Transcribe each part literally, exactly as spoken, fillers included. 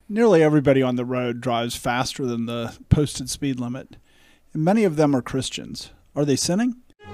Nearly everybody on the road drives faster than the posted speed limit, and many of them are Christians. Are they sinning?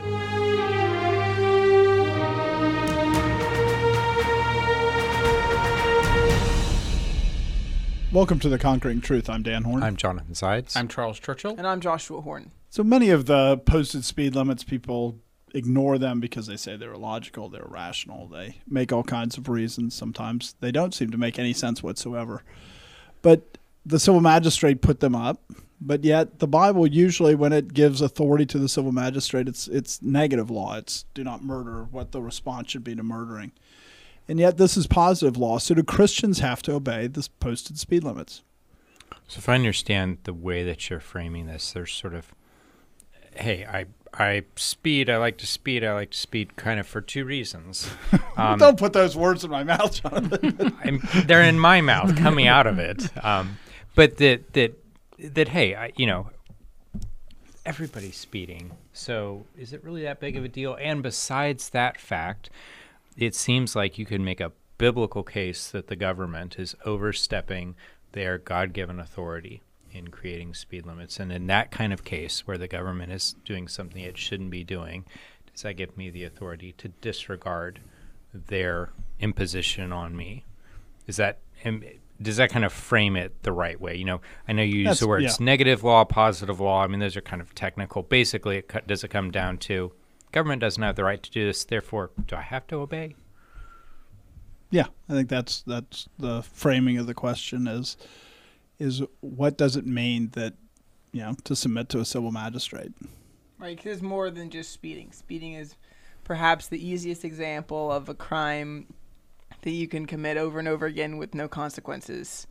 Welcome to The Conquering Truth. I'm Dan Horn. I'm Jonathan Sides. I'm Charles Churchill. And I'm Joshua Horn. So many of the posted speed limits, people ignore them because they say they're illogical, they're irrational. They make all kinds of reasons. Sometimes they don't seem to make any sense whatsoever. But the civil magistrate put them up. But yet the Bible usually, when it gives authority to the civil magistrate, it's it's negative law. It's do not murder, what the response should be to murdering. And yet this is positive law. So do Christians have to obey the posted speed limits? So if I understand the way that you're framing this, there's sort of, hey, I I speed, I like to speed, I like to speed kind of for two reasons. Um, Don't put those words in my mouth, Jonathan. I'm, they're in my mouth, coming out of it. Um, but that, that, that hey, I, you know, everybody's speeding. So is it really that big of a deal? And besides that fact, it seems like you can make a biblical case that the government is overstepping their God-given authority in creating speed limits. And in that kind of case where the government is doing something it shouldn't be doing, does that give me the authority to disregard their imposition on me? Is that, does that kind of frame it the right way? You know, I know you use That's, the words yeah. negative law, positive law. I mean, those are kind of technical. Basically, it co- does it come down to government doesn't have the right to do this, therefore, do I have to obey? Yeah, I think that's that's the framing of the question is is what does it mean that, you know, to submit to a civil magistrate? Right, 'cause it's more than just speeding. Speeding is perhaps the easiest example of a crime that you can commit over and over again with no consequences.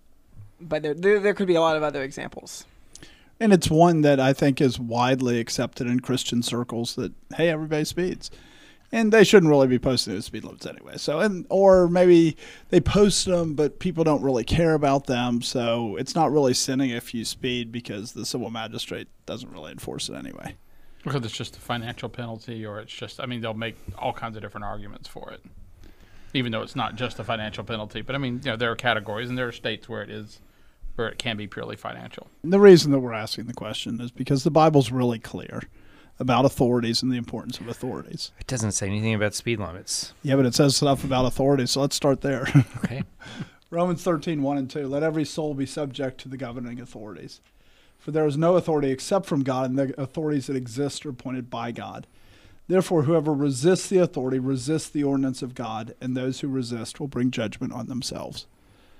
But there there, there could be a lot of other examples. And it's one that I think is widely accepted in Christian circles that, hey, everybody speeds. And they shouldn't really be posting those speed limits anyway. So, and or maybe they post them, but people don't really care about them. So it's not really sinning if you speed because the civil magistrate doesn't really enforce it anyway. Because it's just a financial penalty, or it's just, I mean, they'll make all kinds of different arguments for it, even though it's not just a financial penalty. But I mean, you know, there are categories and there are states where it is, where it can be purely financial. And the reason that we're asking the question is because the Bible's really clear about authorities and the importance of authorities. It doesn't say anything about speed limits. Yeah, but it says stuff about authorities, so let's start there. Okay. Romans thirteen, one and two, let every soul be subject to the governing authorities. For there is no authority except from God, and the authorities that exist are appointed by God. Therefore, whoever resists the authority resists the ordinance of God, and those who resist will bring judgment on themselves.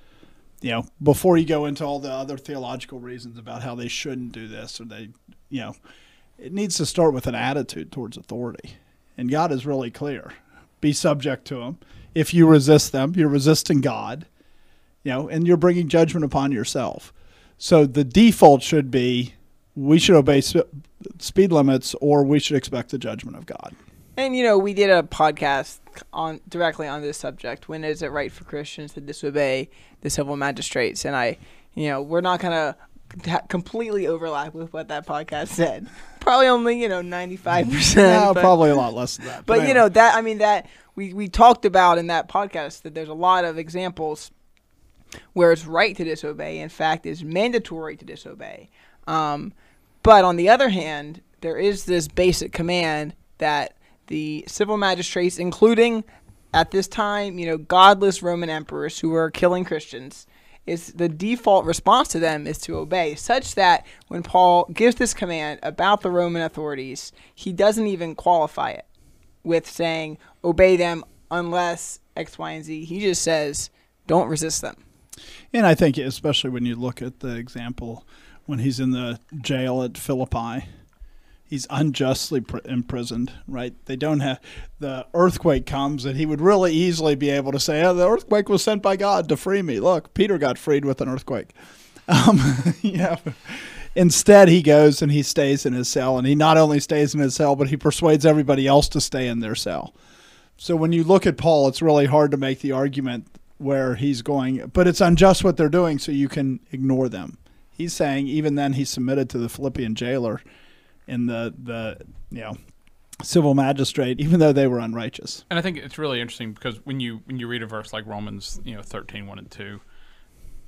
You know, before you go into all the other theological reasons about how they shouldn't do this or they, you know, it needs to start with an attitude towards authority. And God is really clear. Be subject to them. If you resist them, you're resisting God, you know, and you're bringing judgment upon yourself. So the default should be we should obey sp- speed limits or we should expect the judgment of God. And, you know, we did a podcast on directly on this subject. When is it right for Christians to disobey the civil magistrates? And I, you know, we're not going to ha- completely overlap with what that podcast said. Probably only, you know, ninety-five percent. No, but, probably a lot less than that. But, anyway. you know, that, I mean, that we, we talked about in that podcast that there's a lot of examples where it's right to disobey. In fact, it's mandatory to disobey. Um, but on the other hand, there is this basic command that the civil magistrates, including at this time, you know, godless Roman emperors who were killing Christians, is the default response to them is to obey, such that when Paul gives this command about the Roman authorities, he doesn't even qualify it with saying, obey them unless X, Y, and Z. He just says, don't resist them. And I think especially when you look at the example when he's in the jail at Philippi, he's unjustly pr- imprisoned, right? They don't have, the earthquake comes and he would really easily be able to say, oh, the earthquake was sent by God to free me. Look, Peter got freed with an earthquake. Um, yeah. Instead, he goes and he stays in his cell, and he not only stays in his cell, but he persuades everybody else to stay in their cell. So when you look at Paul, it's really hard to make the argument where he's going, but it's unjust what they're doing, so you can ignore them. He's saying even then he submitted to the Philippian jailer in the, the you know, civil magistrate, even though they were unrighteous. And I think it's really interesting because when you when you read a verse like Romans, you know, thirteen, one and two,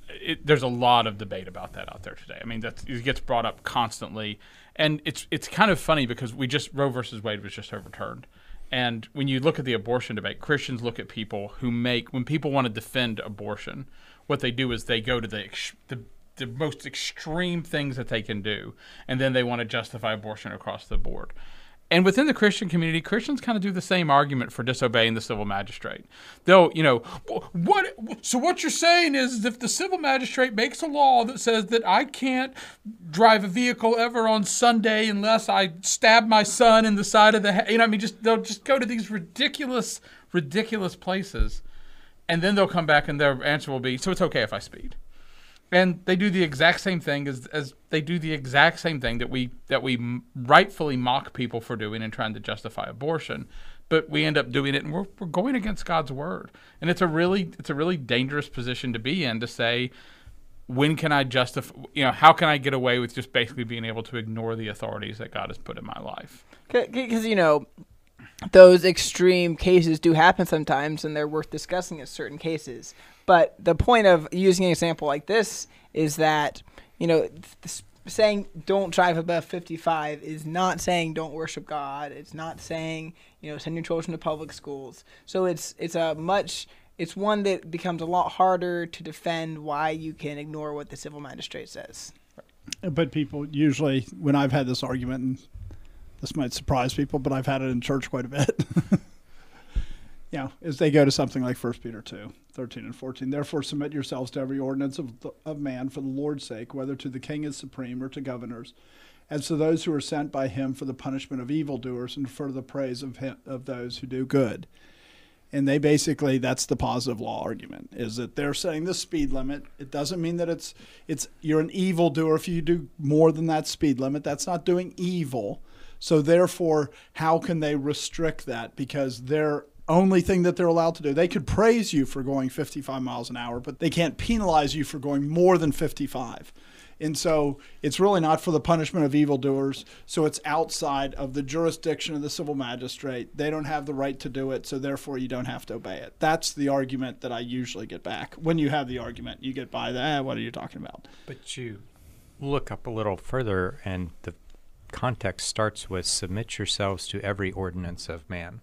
it, there's a lot of debate about that out there today. I mean, that's, it gets brought up constantly, and it's it's kind of funny because we just Roe versus Wade was just overturned, and when you look at the abortion debate, Christians look at people who make when people want to defend abortion, what they do is they go to the ex- the the most extreme things that they can do, and then they want to justify abortion across the board. And within the Christian community, Christians kind of do the same argument for disobeying the civil magistrate. They'll, you know, what? So what you're saying is if the civil magistrate makes a law that says that I can't drive a vehicle ever on Sunday unless I stab my son in the side of the head, you know, I mean, just they'll just go to these ridiculous, ridiculous places, and then they'll come back and their answer will be, so it's okay if I speed. And they do the exact same thing as, as they do the exact same thing that we that we rightfully mock people for doing and trying to justify abortion, but we end up doing it and we're we're going against God's word. And it's a really it's a really dangerous position to be in, to say, when can I justify? You know, how can I get away with just basically being able to ignore the authorities that God has put in my life? Because you know, those extreme cases do happen sometimes, and they're worth discussing as certain cases. But the point of using an example like this is that, you know, th- saying don't drive above fifty-five is not saying don't worship God. It's not saying, you know, send your children to public schools. So it's it's a much it's one that becomes a lot harder to defend why you can ignore what the civil magistrate says. But people usually, when I've had this argument, and this might surprise people, but I've had it in church quite a bit. You know, as they go to something like First Peter two, thirteen and fourteen, therefore submit yourselves to every ordinance of, the, of man for the Lord's sake, whether to the king as supreme or to governors, as to those who are sent by him for the punishment of evildoers and for the praise of him, of those who do good. And they basically, that's the positive law argument, is that they're saying the speed limit, it doesn't mean that it's it's you're an evildoer if you do more than that speed limit. That's not doing evil. So therefore, how can they restrict that? Because they're only thing that they're allowed to do. They could praise you for going fifty-five miles an hour, but they can't penalize you for going more than fifty-five. And so it's really not for the punishment of evildoers. So it's outside of the jurisdiction of the civil magistrate. They don't have the right to do it, so therefore you don't have to obey it. That's the argument that I usually get back. When you have the argument, you get by that, eh, what are you talking about? But you look up a little further, and the context starts with submit yourselves to every ordinance of man.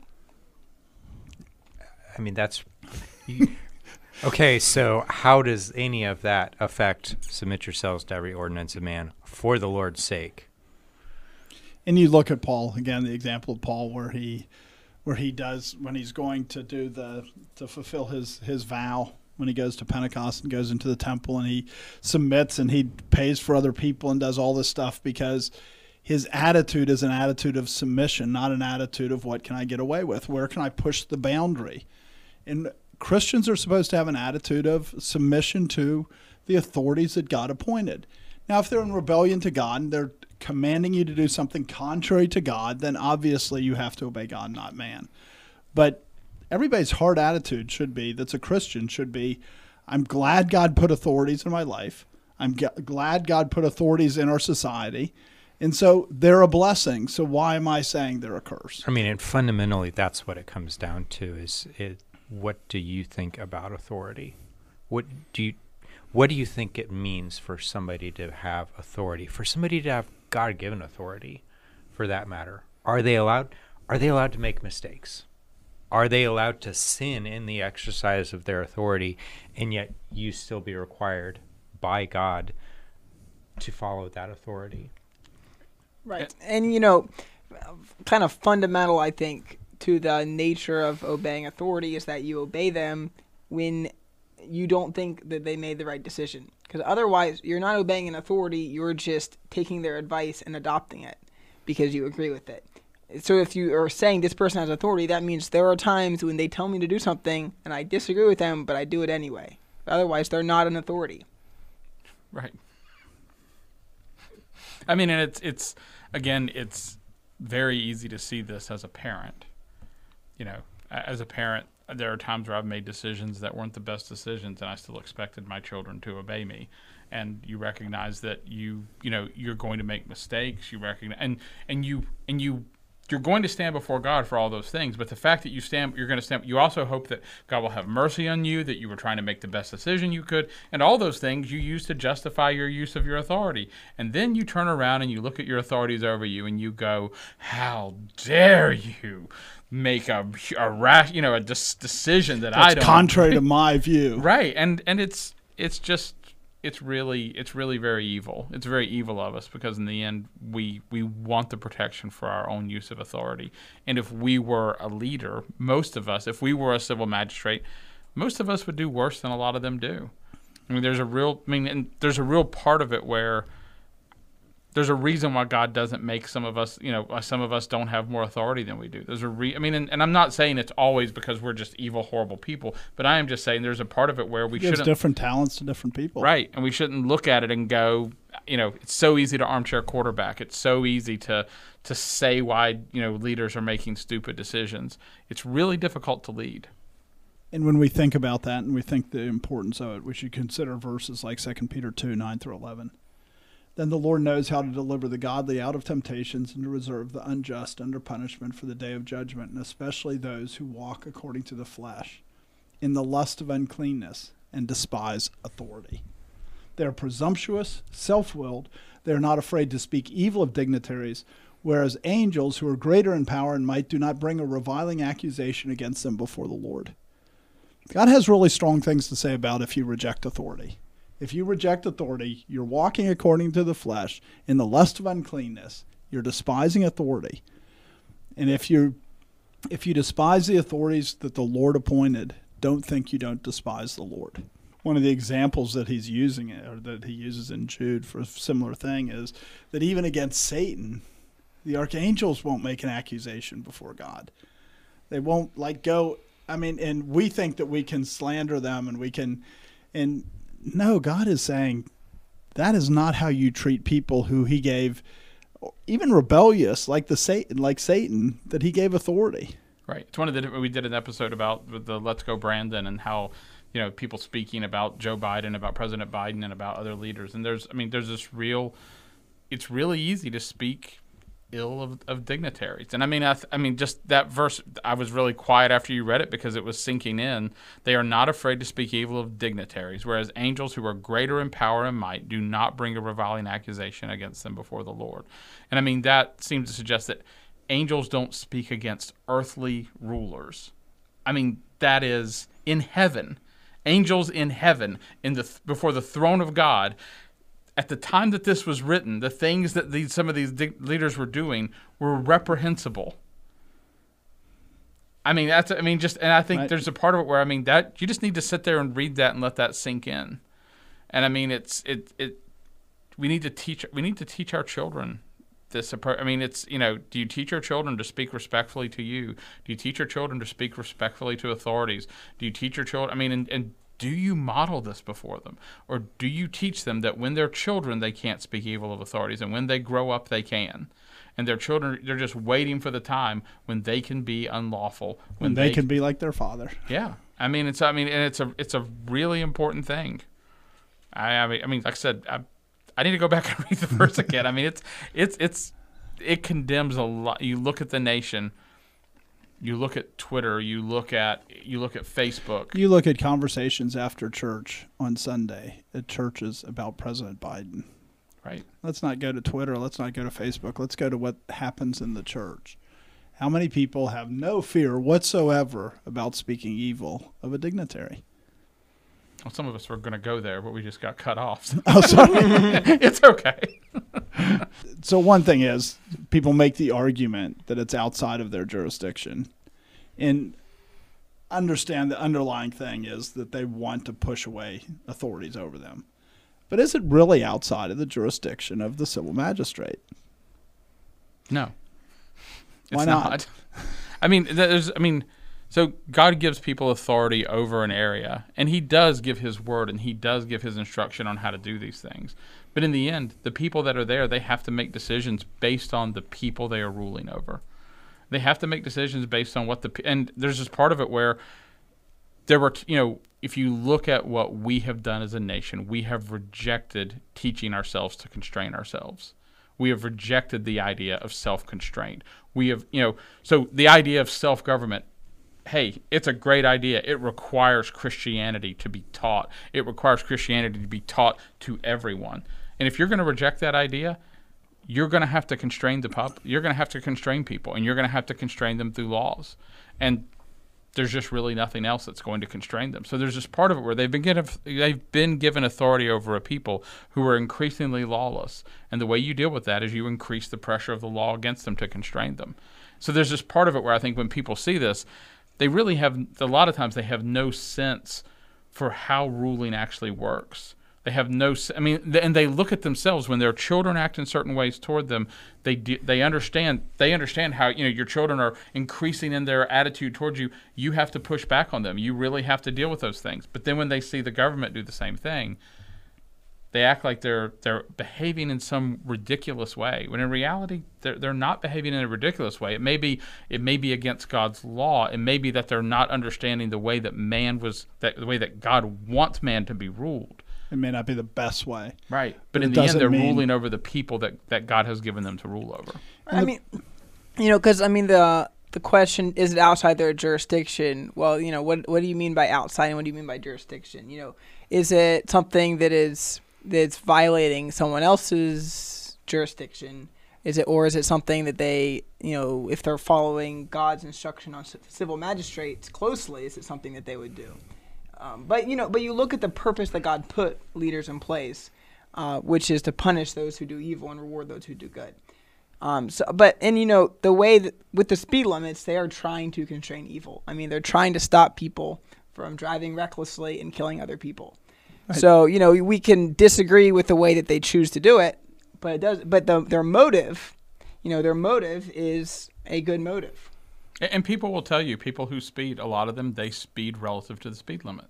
I mean, that's you, okay. So how does any of that affect submit yourselves to every ordinance of man for the Lord's sake? And you look at Paul again, the example of Paul, where he, where he does when he's going to do the to fulfill his his vow when he goes to Pentecost and goes into the temple and he submits and he pays for other people and does all this stuff because his attitude is an attitude of submission, not an attitude of what can I get away with? Where can I push the boundary? And Christians are supposed to have an attitude of submission to the authorities that God appointed. Now, if they're in rebellion to God and they're commanding you to do something contrary to God, then obviously you have to obey God, not man. But everybody's heart attitude should be, that's a Christian, should be, I'm glad God put authorities in my life. I'm g- glad God put authorities in our society. And so they're a blessing. So why am I saying they're a curse? I mean, and fundamentally, that's what it comes down to is it. What do you think about authority? What do you what do you think it means for somebody to have authority? For somebody to have God-given authority, for that matter? Are they allowed are they allowed to make mistakes? Are they allowed to sin in the exercise of their authority, and yet you still be required by God to follow that authority? Right. And, you know, kind of fundamental, I think, to the nature of obeying authority is that you obey them when you don't think that they made the right decision. Because otherwise, you're not obeying an authority, you're just taking their advice and adopting it because you agree with it. So if you are saying this person has authority, that means there are times when they tell me to do something and I disagree with them, but I do it anyway. Otherwise, they're not an authority. Right. I mean, and it's, it's again, it's very easy to see this as a parent. You know, as a parent, there are times where I've made decisions that weren't the best decisions, and I still expected my children to obey me. And you recognize that you, you know, you're going to make mistakes. You recognize, and and you and you you're going to stand before God for all those things, but the fact that you stand, you're going to stand, you also hope that God will have mercy on you, that you were trying to make the best decision you could, and all those things you use to justify your use of your authority. And then you turn around and you look at your authorities over you and you go, how dare you make a, a rash, you know, a dis- decision that That's I don't contrary to my view. Right. And, and it's, it's just, it's really it's really very evil. It's very evil of us because in the end we we want the protection for our own use of authority. And if we were a leader, most of us, if we were a civil magistrate, most of us would do worse than a lot of them do. I mean, there's a real I mean, and there's a real part of it where there's a reason why God doesn't make some of us, you know, some of us don't have more authority than we do. There's a re- I mean, and, and I'm not saying it's always because we're just evil, horrible people, but I am just saying there's a part of it where we Gives shouldn't. different talents to different people. Right. And we shouldn't look at it and go, you know, it's so easy to armchair quarterback. It's so easy to, to say why, you know, leaders are making stupid decisions. It's really difficult to lead. And when we think about that and we think the importance of it, we should consider verses like Second Peter two, nine through eleven. Then the Lord knows how to deliver the godly out of temptations and to reserve the unjust under punishment for the day of judgment, and especially those who walk according to the flesh, in the lust of uncleanness, and despise authority. They are presumptuous, self-willed. They are not afraid to speak evil of dignitaries, whereas angels who are greater in power and might do not bring a reviling accusation against them before the Lord. God has really strong things to say about if you reject authority. If you reject authority, you're walking according to the flesh in the lust of uncleanness. You're despising authority. And if you if you despise the authorities that the Lord appointed, don't think you don't despise the Lord. One of the examples that he's using, or that he uses in Jude for a similar thing, is that even against Satan, the archangels won't make an accusation before God. They won't like go, I mean, and we think that we can slander them and we can, and no, God is saying that is not how you treat people who he gave, even rebellious, like the Satan, like Satan, that he gave authority. Right. It's one of the, we did an episode about with the Let's Go Brandon and how, you know, people speaking about Joe Biden, about President Biden, and about other leaders. And there's, I mean, there's this real, it's really easy to speak ill of, of dignitaries. And I mean, I, th- I mean, just that verse, I was really quiet after you read it because it was sinking in. They are not afraid to speak evil of dignitaries, whereas angels who are greater in power and might do not bring a reviling accusation against them before the Lord. And I mean, that seems to suggest that angels don't speak against earthly rulers. I mean, that is in heaven. Angels in heaven, in the th- before the throne of God. At the time that this was written, the things that these, some of these di- leaders were doing were reprehensible. I mean, that's, I mean, just, and I think right. there's a part of it where, I mean, that you just need to sit there and read that and let that sink in. And I mean, it's, it, it, we need to teach, we need to teach our children this. I mean, it's, you know, do you teach your children to speak respectfully to you? Do you teach your children to speak respectfully to authorities? Do you teach your children, I mean, and, and do you model this before them? Or do you teach them that when they're children, they can't speak evil of authorities, and when they grow up, they can? And their children, they're just waiting for the time when they can be unlawful. When, when they, they can be like their father. Yeah. I mean, it's, I mean, and it's a, it's a really important thing. I, I mean, I mean, like I said, I, I need to go back and read the verse again. I mean, it's, it's, it's, it condemns a lot. You look at the nation. You look at Twitter, you look at you look at Facebook. You look at conversations after church on Sunday at churches about President Biden. Right. Let's not go to Twitter. Let's not go to Facebook. Let's go to what happens in the church. How many people have no fear whatsoever about speaking evil of a dignitary? Well, some of us were going to go there, but we just got cut off. So. Oh, sorry. It's okay. So one thing is, people make the argument that it's outside of their jurisdiction. And understand the underlying thing is that they want to push away authorities over them. But is it really outside of the jurisdiction of the civil magistrate? No. It's Why not? not. I mean, there's, I mean, so God gives people authority over an area, and he does give his word, and he does give his instruction on how to do these things. But in the end, the people that are there, they have to make decisions based on the people they are ruling over. They have to make decisions based on what the, and there's this part of it where there were, you know, if you look at what we have done as a nation, we have rejected teaching ourselves to constrain ourselves. We have rejected the idea of self-constraint. We have, you know, so the idea of self-government, hey, it's a great idea. It requires Christianity to be taught. It requires Christianity to be taught to everyone. And if you're going to reject that idea, you're going to have to constrain the pub. You're going to have to constrain people, and you're going to have to constrain them through laws. And there's just really nothing else that's going to constrain them. So there's this part of it where they've been given they've been given authority over a people who are increasingly lawless. And the way you deal with that is you increase the pressure of the law against them to constrain them. So there's this part of it where I think when people see this, they really have, a lot of times they have no sense for how ruling actually works. They have no, I mean, and they look at themselves when their children act in certain ways toward them. They do, they understand they understand how, you know, your children are increasing in their attitude towards you. You have to push back on them. You really have to deal with those things. But then when they see the government do the same thing, they act like they're they're behaving in some ridiculous way. When in reality, they're they're not behaving in a ridiculous way. It may be it may be against God's law. It may be that they're not understanding the way that man was that the way that God wants man to be ruled. It may not be the best way. Right. But, But in it the end, doesn't they're mean- ruling over the people that, that God has given them to rule over. I mean, you know, because I mean the the question is it outside their jurisdiction? Well, you know, what what do you mean by outside, and what do you mean by jurisdiction? You know, is it something that is that's violating someone else's jurisdiction? Is it, or is it something that they, you know, if they're following God's instruction on c- civil magistrates closely, is it something that they would do? Um, but you know, but you look at the purpose that God put leaders in place, uh, which is to punish those who do evil and reward those who do good. Um, so, but and you know the way that with the speed limits, they are trying to constrain evil. I mean, they're trying to stop people from driving recklessly and killing other people. Right. So you know we can disagree with the way that they choose to do it, but it does. But the, their motive, you know, their motive is a good motive. And, and people will tell you, people who speed, a lot of them, they speed relative to the speed limit.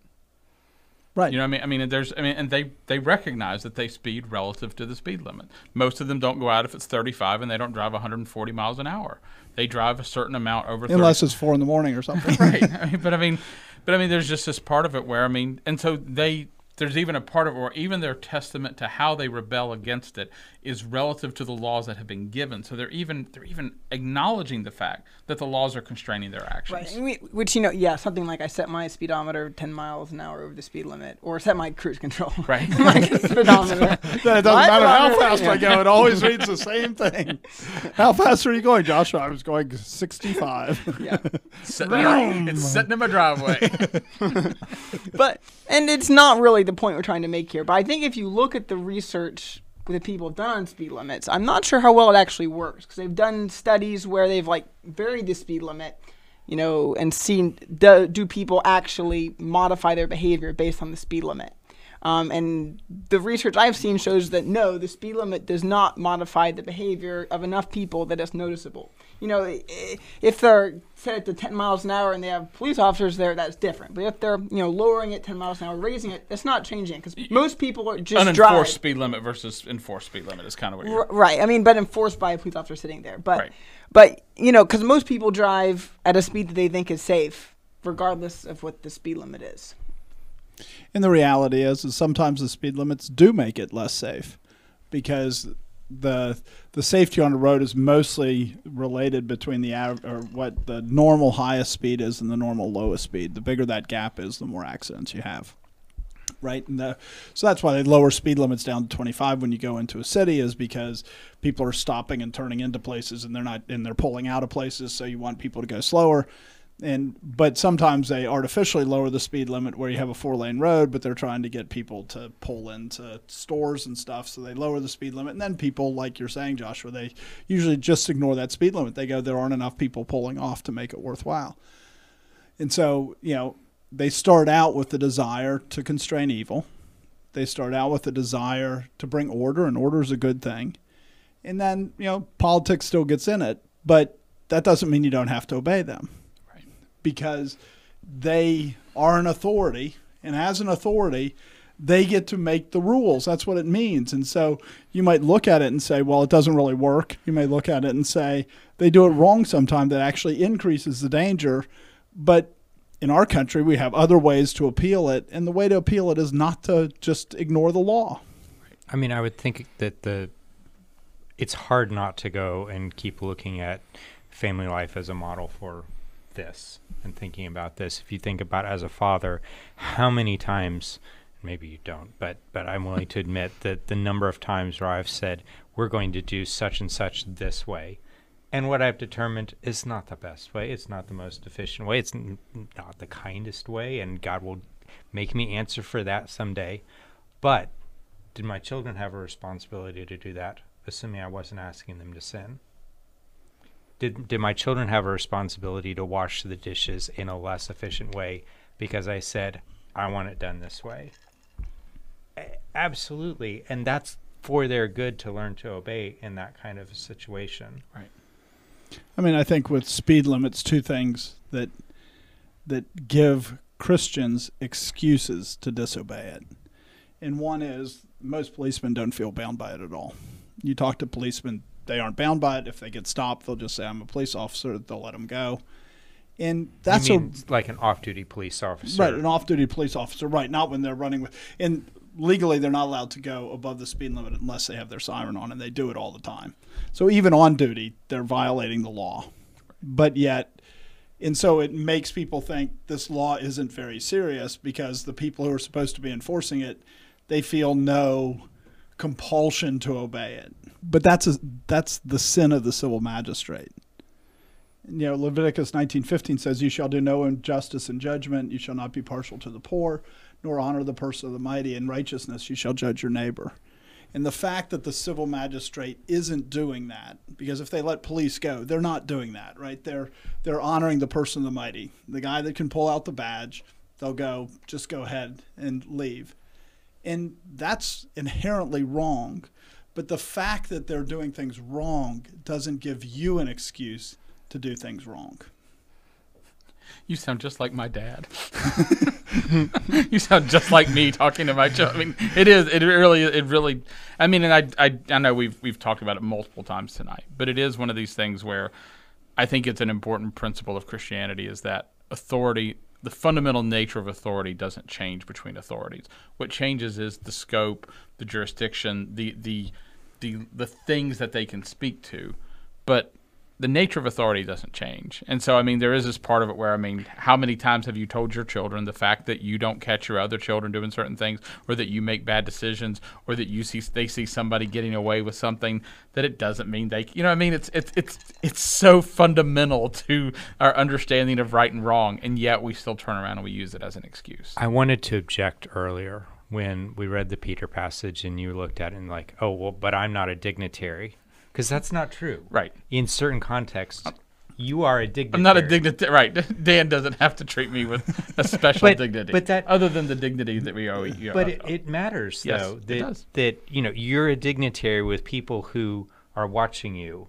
Right. You know what I mean? I mean, there's, I mean, and they, they recognize that they speed relative to the speed limit. Most of them don't go out if it's thirty-five and they don't drive one hundred forty miles an hour. They drive a certain amount over Unless thirty. it's four in the morning or something. Right. I mean, but I mean, but I mean, there's just this part of it where, I mean, and so they, there's even a part of it where even their testament to how they rebel against it is relative to the laws that have been given. So they're even they're even acknowledging the fact that the laws are constraining their actions. Right. And we, which, you know, yeah, something like I set my speedometer ten miles an hour over the speed limit, or set my cruise control. Right. My speedometer. Then it doesn't My matter how speedometer- fast I go. It always reads the same thing. How fast are you going, Joshua? I was going sixty-five. Yeah. Sitting, it's sitting in my driveway. But, and it's not really the point we're trying to make here, but I think if you look at the research that people have done on speed limits, I'm not sure how well it actually works, because they've done studies where they've like varied the speed limit, you know, and seen do, do people actually modify their behavior based on the speed limit. Um, and the research I've seen shows that no, the speed limit does not modify the behavior of enough people that it's noticeable. You know, i- if they're set it to ten miles an hour and they have police officers there, that's different. But if they're, you know, lowering it ten miles an hour, raising it, it's not changing it, because most people are just Unenforced drive. speed limit versus enforced speed limit is kind of what R- you're. right. I mean, but enforced by a police officer sitting there. But, Right. but you know, because most people drive at a speed that they think is safe, regardless of what the speed limit is. And the reality is, is sometimes the speed limits do make it less safe, because the the safety on the road is mostly related between the av- or what the normal highest speed is and the normal lowest speed. The bigger that gap is, the more accidents you have. Right, and the, so that's why they lower speed limits down to twenty-five when you go into a city, is because people are stopping and turning into places, and they're not, and they're pulling out of places. So you want people to go slower. And but sometimes they artificially lower the speed limit where you have a four-lane road, but they're trying to get people to pull into stores and stuff, so they lower the speed limit. And then people, like you're saying, Joshua, they usually just ignore that speed limit. They go, there aren't enough people pulling off to make it worthwhile. And so, you know, they start out with the desire to constrain evil. They start out with the desire to bring order, and order is a good thing. And then, you know, politics still gets in it, but that doesn't mean you don't have to obey them. Because they are an authority, and as an authority, they get to make the rules. That's what it means. And so you might look at it and say, well, it doesn't really work. You may look at it and say, they do it wrong sometimes. That actually increases the danger. But in our country, we have other ways to appeal it, and the way to appeal it is not to just ignore the law. I mean, I would think that the it's hard not to go and keep looking at family life as a model for this and thinking about this. If you think about as a father, how many times, maybe you don't, but but I'm willing to admit that the number of times where I've said, we're going to do such and such this way, and what I've determined is not the best way, it's not the most efficient way, it's n- not the kindest way, and God will make me answer for that someday. But did my children have a responsibility to do that, assuming I wasn't asking them to sin? Did did my children have a responsibility to wash the dishes in a less efficient way because I said, I want it done this way? A- absolutely. And that's for their good to learn to obey in that kind of a situation. Right. I mean, I think with speed limits, two things that that give Christians excuses to disobey it. And one is most policemen don't feel bound by it at all. You talk to policemen, they aren't bound by it. If they get stopped, they'll just say, I'm a police officer. They'll let them go. And that's you mean a, like an off-duty police officer. right, an off-duty police officer, right, not when they're running with, and legally they're not allowed to go above the speed limit unless they have their siren on, and they do it all the time. So even on duty, they're violating the law. But yet, and so it makes people think this law isn't very serious because the people who are supposed to be enforcing it, they feel no compulsion to obey it. But that's a, that's the sin of the civil magistrate. You know, Leviticus nineteen fifteen says, you shall do no injustice in judgment, you shall not be partial to the poor, nor honor the person of the mighty. In righteousness you shall judge your neighbor. And the fact that the civil magistrate isn't doing that, because if they let police go, they're not doing that, right? They're they're honoring the person of the mighty. The guy that can pull out the badge, they'll go, just go ahead and leave. And that's inherently wrong. But the fact that they're doing things wrong doesn't give you an excuse to do things wrong. You sound just like my dad. You sound just like me talking to my child. I mean, it is. It really. It really. I mean, and I. I. I know we've we've talked about it multiple times tonight, but it is one of these things where I think it's an important principle of Christianity is that authority, the fundamental nature of authority, doesn't change between authorities. What changes is the scope, the jurisdiction, the the the the things that they can speak to, but the nature of authority doesn't change. And so, I mean, there is this part of it where, I mean, how many times have you told your children the fact that you don't catch your other children doing certain things, or that you make bad decisions, or that you see they see somebody getting away with something, that it doesn't mean they, you know what I mean? It's it's it's it's so fundamental to our understanding of right and wrong, and yet we still turn around and we use it as an excuse. I wanted to object earlier when we read the Peter passage and you looked at it and like, oh, well, but I'm not a dignitary. Because that's not true. Right. In certain contexts, you are a dignitary. I'm not a dignitary. Right. Dan doesn't have to treat me with a special but, dignity. But that, other than the dignity that we owe you. But it, it matters, yes, though, that, it does. that you know, you're a dignitary with people who are watching you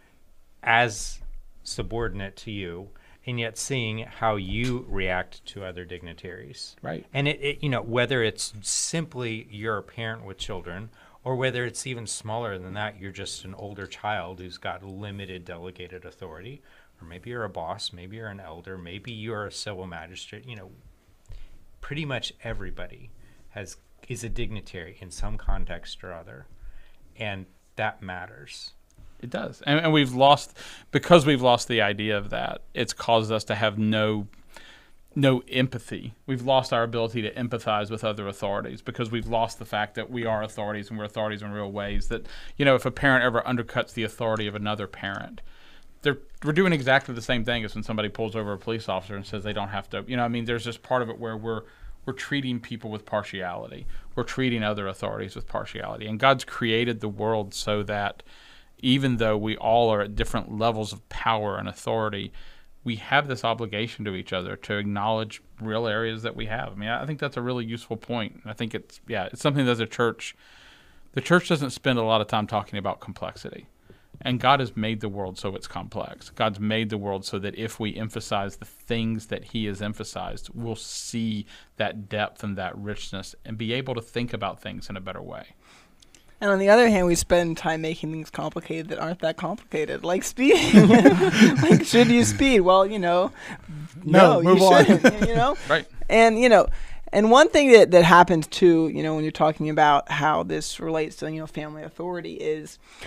as subordinate to you, and yet seeing how you react to other dignitaries. Right. And, it, it you know, whether it's simply you're a parent with children, or whether it's even smaller than that, you're just an older child who's got limited delegated authority, or maybe you're a boss, maybe you're an elder, maybe you're a civil magistrate. You know, pretty much everybody has is a dignitary in some context or other, and that matters. It does. And, and we've lost, because we've lost the idea of that, it's caused us to have no no empathy. We've lost our ability to empathize with other authorities because we've lost the fact that we are authorities and we're authorities in real ways. That, you know, if a parent ever undercuts the authority of another parent, they're we're doing exactly the same thing as when somebody pulls over a police officer and says they don't have to. You know, I mean, there's just part of it where we're we're treating people with partiality. We're treating other authorities with partiality. And God's created the world so that even though we all are at different levels of power and authority, we have this obligation to each other to acknowledge real areas that we have. I mean, I think that's a really useful point. I think it's, yeah, it's something that as a church, the church doesn't spend a lot of time talking about complexity. And God has made the world so it's complex. God's made the world so that if we emphasize the things that he has emphasized, we'll see that depth and that richness and be able to think about things in a better way. And on the other hand, we spend time making things complicated that aren't that complicated, like speeding. Like, should you speed? Well, you know, no, no move you on. shouldn't. You know, Right. And you know, and one thing that that happens too, you know, when you're talking about how this relates to, you know, family authority is,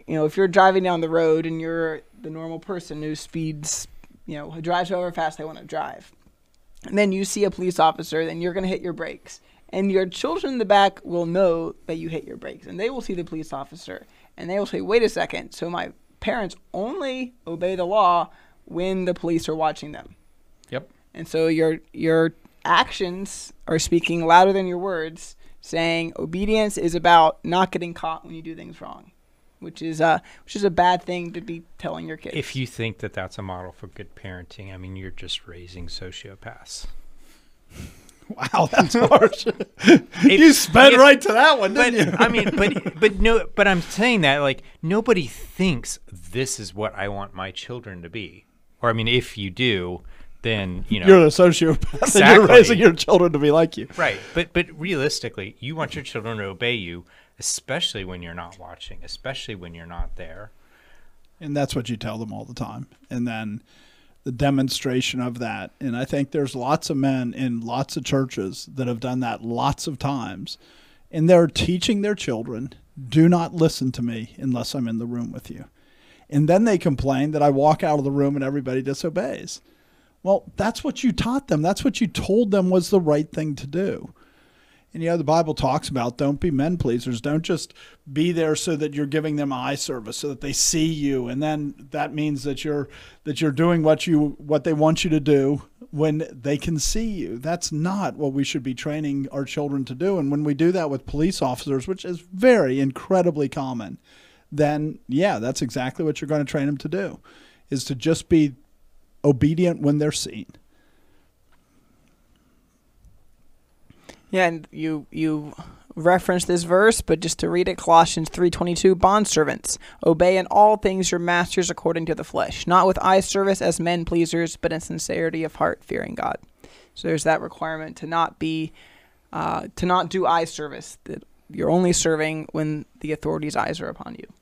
you know, if you're driving down the road and you're the normal person who speeds, you know, who drives however fast they want to drive, and then you see a police officer, then you're going to hit your brakes. And your children in the back will know that you hit your brakes, and they will see the police officer, and they will say, wait a second, so my parents only obey the law when the police are watching them. Yep. And so your your actions are speaking louder than your words, saying obedience is about not getting caught when you do things wrong, which is uh which is a bad thing to be telling your kids. If you think that that's a model for good parenting, I mean, you're just raising sociopaths. Wow, that's harsh. You sped yeah, right to that one, but, didn't you? I mean, but but no, but I'm saying that like nobody thinks this is what I want my children to be. Or I mean, if you do, then you know you're a sociopath. Exactly. And you're raising your children to be like you, right? But but realistically, you want your children to obey you, especially when you're not watching, especially when you're not there. And that's what you tell them all the time. And then the demonstration of that. And I think there's lots of men in lots of churches that have done that lots of times. And they're teaching their children, do not listen to me unless I'm in the room with you. And then they complain that I walk out of the room and everybody disobeys. Well, that's what you taught them. That's what you told them was the right thing to do. And, you know, the Bible talks about don't be men pleasers. Don't just be there so that you're giving them eye service, so that they see you. And then that means that you're that you're doing what you what they want you to do when they can see you. That's not what we should be training our children to do. And when we do that with police officers, which is very incredibly common, then, yeah, that's exactly what you're going to train them to do, is to just be obedient when they're seen. Yeah, and you you referenced this verse, but just to read it, Colossians three twenty-two, bondservants, obey in all things your masters according to the flesh, not with eye service as men pleasers, but in sincerity of heart, fearing God. So there's that requirement to not be, uh, to not do eye service, that you're only serving when the authorities' eyes are upon you.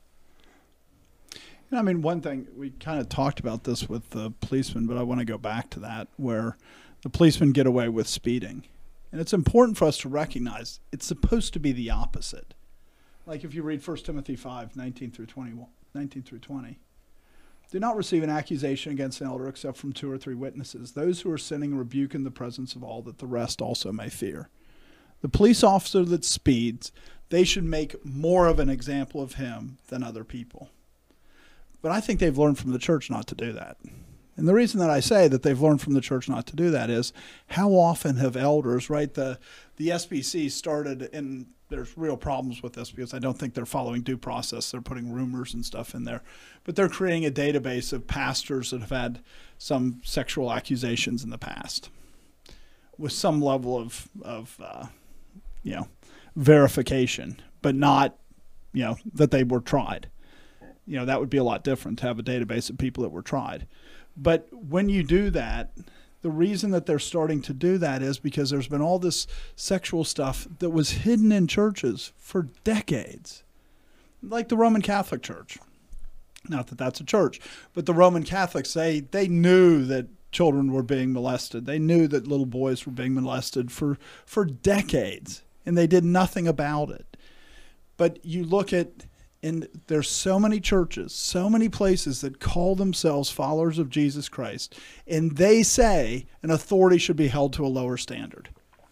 I mean, one thing, we kind of talked about this with the policemen, but I want to go back to that, where the policemen get away with speeding. And it's important for us to recognize it's supposed to be the opposite. Like if you read First Timothy five, nineteen through twenty-one, nineteen through twenty. Do not receive an accusation against an elder except from two or three witnesses. Those who are sinning rebuke in the presence of all, that the rest also may fear. The police officer that speeds, they should make more of an example of him than other people. But I think they've learned from the church not to do that. And the reason that I say that they've learned from the church not to do that is how often have elders, right? The the S B C started, and there's real problems with this because I don't think they're following due process. They're putting rumors and stuff in there. But they're creating a database of pastors that have had some sexual accusations in the past with some level of, of uh, you know, verification, but not, you know, that they were tried. You know, that would be a lot different to have a database of people that were tried. But when you do that, the reason that they're starting to do that is because there's been all this sexual stuff that was hidden in churches for decades, like the Roman Catholic Church. Not that that's a church, but the Roman Catholics, they, they knew that children were being molested. They knew that little boys were being molested for, for decades, and they did nothing about it. But you look at... And there's so many churches, so many places that call themselves followers of Jesus Christ, and they say an authority should be held to a lower standard.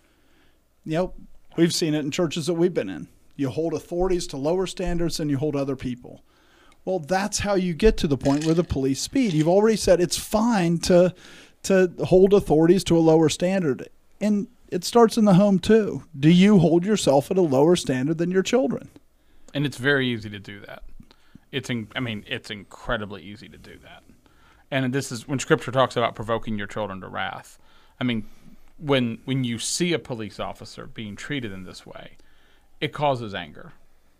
You know, we've seen it in churches that we've been in. You hold authorities to lower standards than you hold other people. Well, that's how you get to the point where the police speed. You've already said it's fine to to hold authorities to a lower standard. And it starts in the home too. Do you hold yourself at a lower standard than your children? And it's very easy to do that. It's, in, I mean, it's incredibly easy to do that. And this is when Scripture talks about provoking your children to wrath. I mean, when when you see a police officer being treated in this way, it causes anger.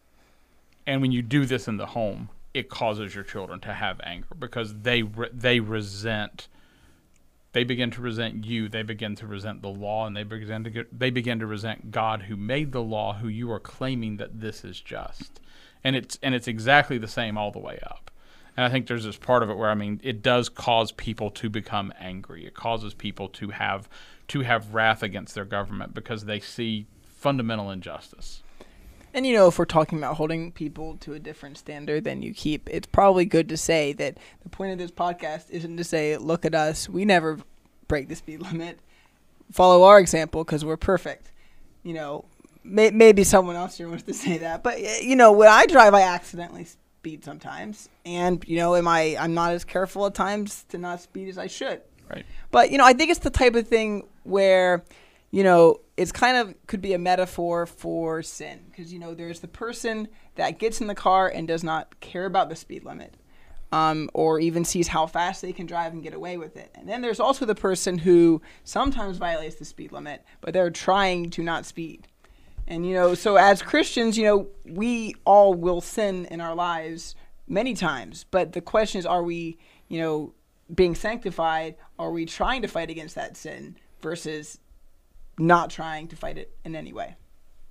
And when you do this in the home, it causes your children to have anger because they re- they resent. They begin to resent you. They begin to resent the law, and they begin to get, they begin to resent God, who made the law, who you are claiming that this is just. And it's and it's exactly the same all the way up. And I think there's this part of it where, I mean, it does cause people to become angry. It causes people to have to have wrath against their government because they see fundamental injustice. And, you know, if we're talking about holding people to a different standard than you keep, it's probably good to say that the point of this podcast isn't to say, look at us, we never break the speed limit. Follow our example because we're perfect. You know, may, maybe someone else here wants to say that. But, you know, when I drive, I accidentally speed sometimes. And, you know, am I, I'm not as careful at times to not speed as I should. Right. But, you know, I think it's the type of thing where, you know, it's kind of could be a metaphor for sin. Because, you know, there's the person that gets in the car and does not care about the speed limit. Um, or even sees how fast they can drive and get away with it. And then there's also the person who sometimes violates the speed limit, but they're trying to not speed. And, you know, so as Christians, you know, we all will sin in our lives many times. But the question is, are we, you know, being sanctified? Are we trying to fight against that sin versus not trying to fight it in any way?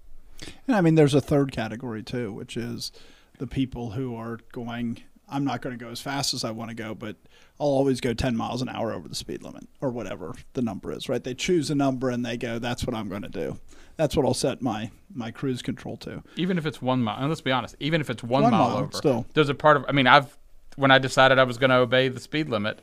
And I mean, there's a third category too, which is the people who are going, I'm not going to go as fast as I want to go, but I'll always go ten miles an hour over the speed limit or whatever the number is, right? They choose a number and they go, that's what I'm going to do. That's what I'll set my, my cruise control to. Even if it's one mile, and let's be honest, even if it's one, One mile, mile, over, still. there's a part of, I mean, I've, when I decided I was going to obey the speed limit,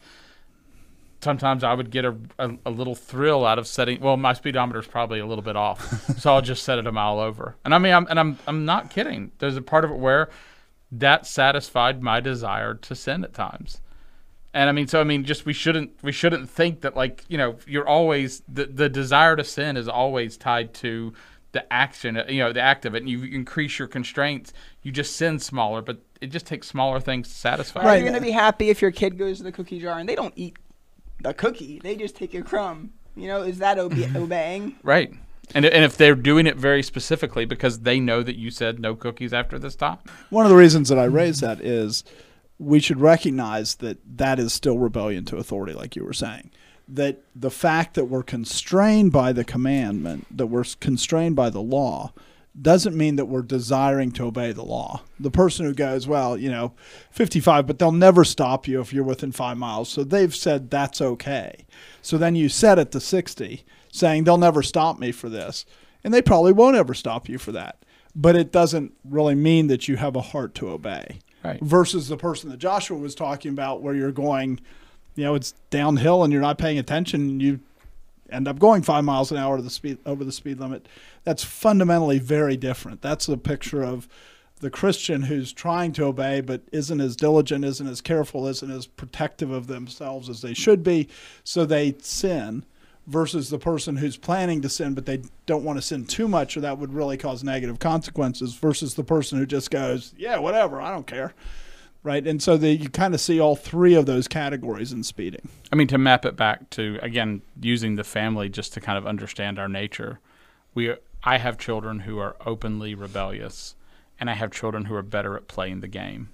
sometimes I would get a, a, a little thrill out of setting, well, my speedometer is probably a little bit off, so I'll just set it a mile over. And I mean, I'm, and I'm, I'm not kidding. There's a part of it where that satisfied my desire to sin at times. And I mean, so I mean, just we shouldn't we shouldn't think that, like, you know, you're always the the desire to sin is always tied to the action, you know, the act of it. And you increase your constraints, you just sin smaller, but it just takes smaller things to satisfy. Right. you. You're going to be happy if your kid goes to the cookie jar and they don't eat the cookie; they just take a crumb. You know, is that obe- obeying? Right. And and if they're doing it very specifically because they know that you said no cookies after this time. One of the reasons that I raise that is we should recognize that that is still rebellion to authority, like you were saying. That the fact that we're constrained by the commandment, that we're constrained by the law, doesn't mean that we're desiring to obey the law. The person who goes, well, you know, fifty-five, but they'll never stop you if you're within five miles. So they've said that's okay. So then you set it to sixty, saying they'll never stop me for this. And they probably won't ever stop you for that. But it doesn't really mean that you have a heart to obey. Right. Versus the person that Joshua was talking about where you're going, you know, it's downhill and you're not paying attention and you end up going five miles an hour to the speed over the speed limit. That's fundamentally very different. That's a picture of the Christian who's trying to obey but isn't as diligent, isn't as careful, isn't as protective of themselves as they should be, so they sin, versus the person who's planning to sin but they don't want to sin too much or that would really cause negative consequences, versus the person who just goes, yeah, whatever, I don't care. Right? And so the, you kind of see all three of those categories in speeding. I mean, to map it back to, again, using the family just to kind of understand our nature, we I have children who are openly rebellious, and I have children who are better at playing the game.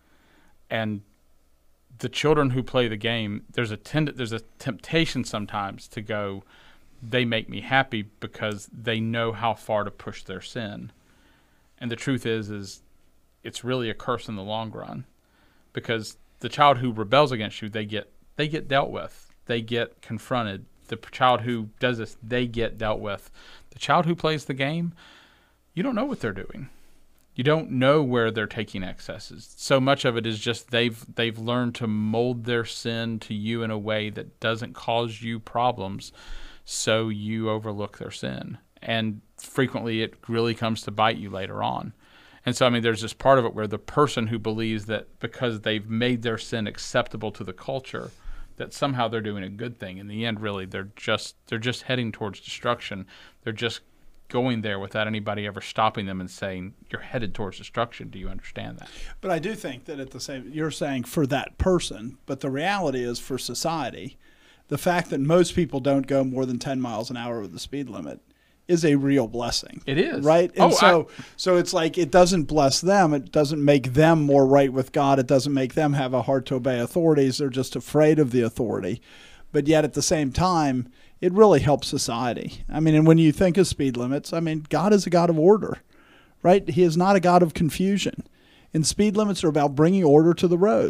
And the children who play the game, there's a tend- there's a temptation sometimes to go, they make me happy because they know how far to push their sin. And the truth is, is it's really a curse in the long run, because the child who rebels against you, they get they get dealt with, they get confronted. The child who does this, they get dealt with. The child who plays the game, you don't know what they're doing. You don't know where they're taking excesses. So much of it is just they've they've learned to mold their sin to you in a way that doesn't cause you problems, so you overlook their sin. And frequently it really comes to bite you later on. And so, I mean, there's this part of it where the person who believes that because they've made their sin acceptable to the culture, that somehow they're doing a good thing. In the end, really, they're just they're just heading towards destruction. They're just going there without anybody ever stopping them and saying, you're headed towards destruction. Do you understand that? But I do think that at the same, you're saying for that person, but the reality is for society, the fact that most people don't go more than ten miles an hour with the speed limit is a real blessing. It is. Right? And oh, so I, so it's like it doesn't bless them. It doesn't make them more right with God. It doesn't make them have a heart to obey authorities. They're just afraid of the authority. But yet at the same time, it really helps society. I mean, and when you think of speed limits, I mean, God is a God of order, right? He is not a God of confusion. And speed limits are about bringing order to the roads.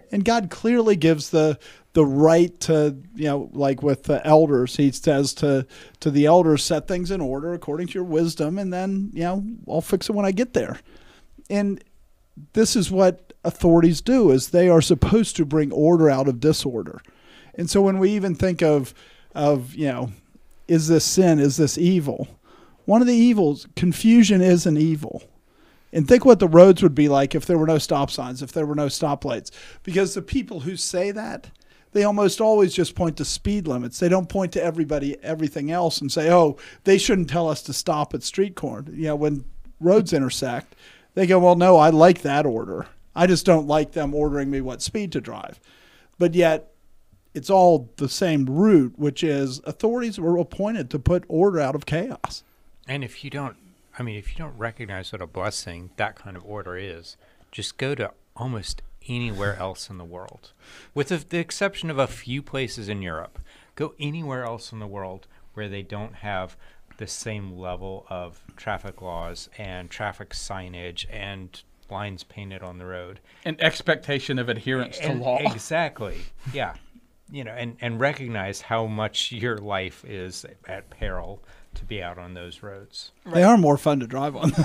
And God clearly gives the the right to, you know, like with the elders, he says to to the elders, set things in order according to your wisdom, and then, you know, I'll fix it when I get there. And this is what authorities do, is they are supposed to bring order out of disorder. And so when we even think of, of, you know, is this sin? Is this evil? One of the evils, confusion is an evil. And think what the roads would be like if there were no stop signs, if there were no stoplights. Because the people who say that, they almost always just point to speed limits. They don't point to everybody, everything else and say, oh, they shouldn't tell us to stop at street corner. You know, when roads intersect, they go, well, no, I like that order. I just don't like them ordering me what speed to drive. But yet, it's all the same root, which is authorities were appointed to put order out of chaos. And if you don't, I mean, if you don't recognize what a blessing that kind of order is, just go to almost anywhere else in the world. With the, the exception of a few places in Europe, go anywhere else in the world where they don't have the same level of traffic laws and traffic signage and lines painted on the road. And expectation of adherence and, to law. Exactly, yeah. You know, and, and recognize how much your life is at peril to be out on those roads. Right. They are more fun to drive on.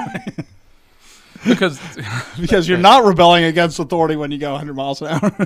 because because you're not rebelling against authority when you go one hundred miles an hour.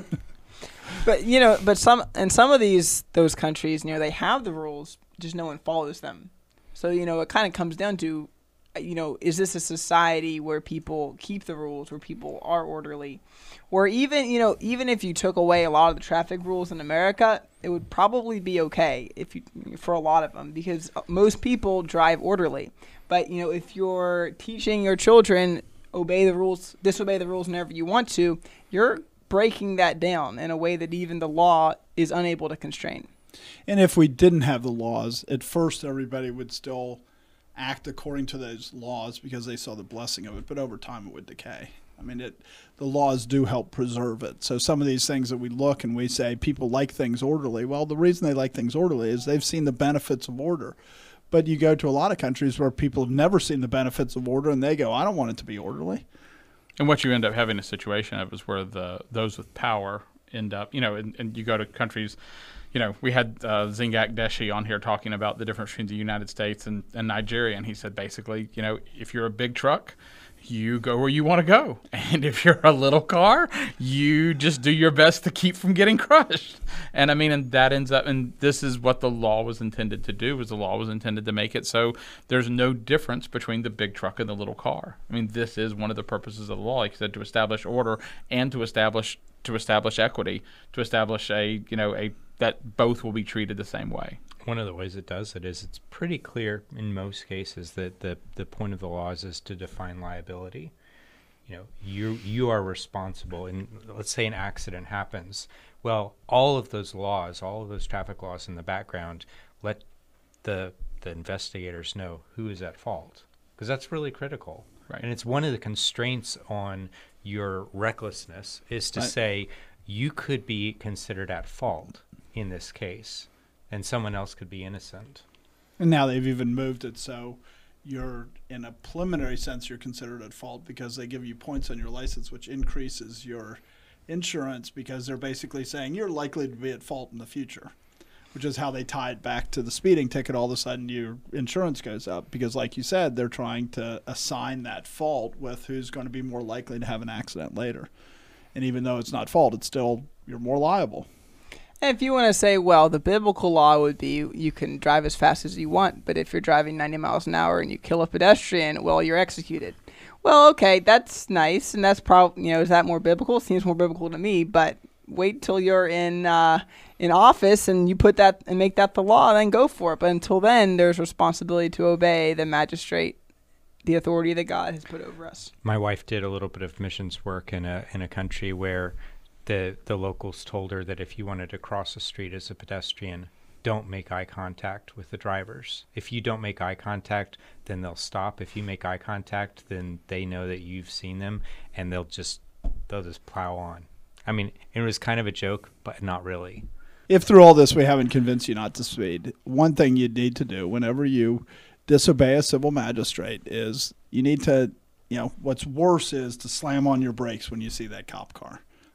But, you know, but some in some of these those countries, you know, they have the rules, just no one follows them. So, you know, it kind of comes down to, you know, is this a society where people keep the rules, where people are orderly? Or even, you know, even if you took away a lot of the traffic rules in America, it would probably be okay if you, for a lot of them, because most people drive orderly. But, you know, if you're teaching your children obey the rules, disobey the rules whenever you want to, you're breaking that down in a way that even the law is unable to constrain. And if we didn't have the laws, at first everybody would still act according to those laws because they saw the blessing of it, but over time it would decay. I mean, it, the laws do help preserve it. So some of these things that we look and we say people like things orderly, well, the reason they like things orderly is they've seen the benefits of order. But you go to a lot of countries where people have never seen the benefits of order and they go, I don't want it to be orderly. And what you end up having a situation of is where the those with power end up, you know, and, and you go to countries, you know, we had uh, Zingak Deshi on here talking about the difference between the United States and, and Nigeria. And he said, basically, you know, if you're a big truck, you go where you want to go. And if you're a little car, you just do your best to keep from getting crushed. And I mean, and that ends up, and this is what the law was intended to do, was the law was intended to make it so there's no difference between the big truck and the little car. I mean, this is one of the purposes of the law, like I said, to establish order and to establish to establish equity, to establish a, you know, a that both will be treated the same way. One of the ways it does it is it's pretty clear in most cases that the, the point of the laws is to define liability. You know, you you are responsible, and let's say an accident happens. Well, all of those laws, all of those traffic laws in the background, let the the investigators know who is at fault, because that's really critical. Right. And it's one of the constraints on your recklessness is to right. say you could be considered at fault in this case, and someone else could be innocent. And now they've even moved it so you're, in a preliminary sense, you're considered at fault because they give you points on your license, which increases your insurance because they're basically saying you're likely to be at fault in the future, which is how they tie it back to the speeding ticket. All of a sudden your insurance goes up because, like you said, they're trying to assign that fault with who's going to be more likely to have an accident later. And even though it's not fault, it's still, you're more liable. And if you want to say, well, the biblical law would be you can drive as fast as you want, but if you're driving ninety miles an hour and you kill a pedestrian, well, you're executed. Well, okay, that's nice, and that's probably, you know, is that more biblical? Seems more biblical to me, but wait till you're in uh, in office and you put that and make that the law, then go for it. But until then, there's responsibility to obey the magistrate, the authority that God has put over us. My wife did a little bit of missions work in a in a country where the the locals told her that if you wanted to cross the street as a pedestrian, don't make eye contact with the drivers. If you don't make eye contact, then they'll stop. If you make eye contact, then they know that you've seen them, and they'll just they'll just plow on. I mean, it was kind of a joke, but not really. If through all this we haven't convinced you not to speed, one thing you need to do whenever you disobey a civil magistrate is you need to, you know, what's worse is to slam on your brakes when you see that cop car.